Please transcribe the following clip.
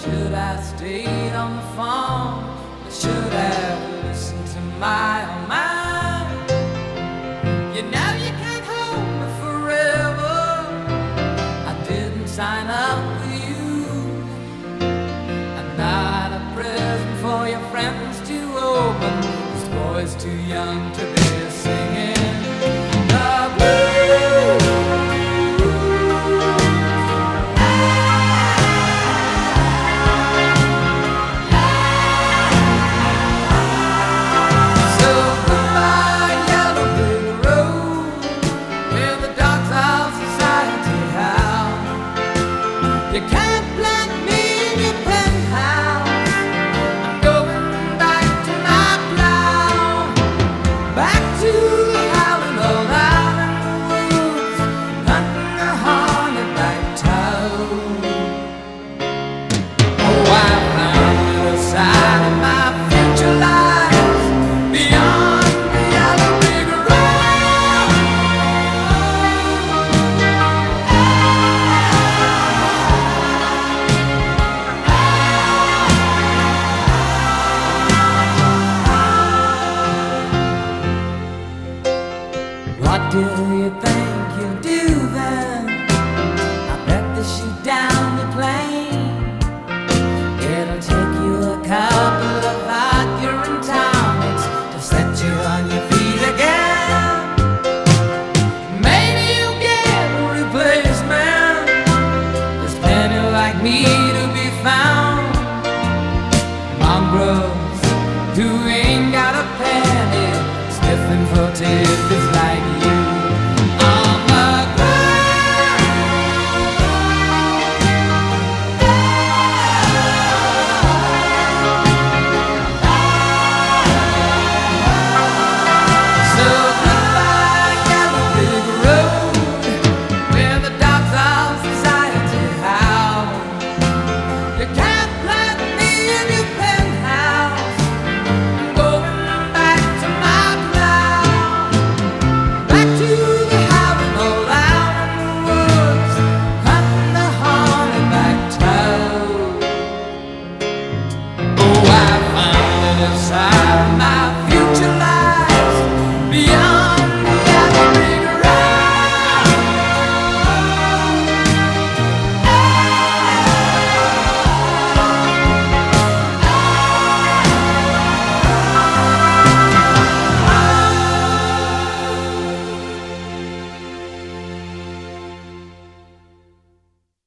Should I stayed on the phone? I should have listened to my own mind. You know you can't hold me forever. I didn't sign up with you. I'm not a present for your friends to open. This boy's too young to be singing the blues. You can't plant me in your penthouse. I'm going back to my plow, back to the howling old island woods, hunting a hornet-back toad. Oh, I found the other side of my future lies beyond the yellow brick road. What do you think you'll do then? I bet they shoot down your plane. It'll take you a couple of Accurate tonics to set you on your feet again. Maybe you'll get a replacement. There's plenty like me to be found.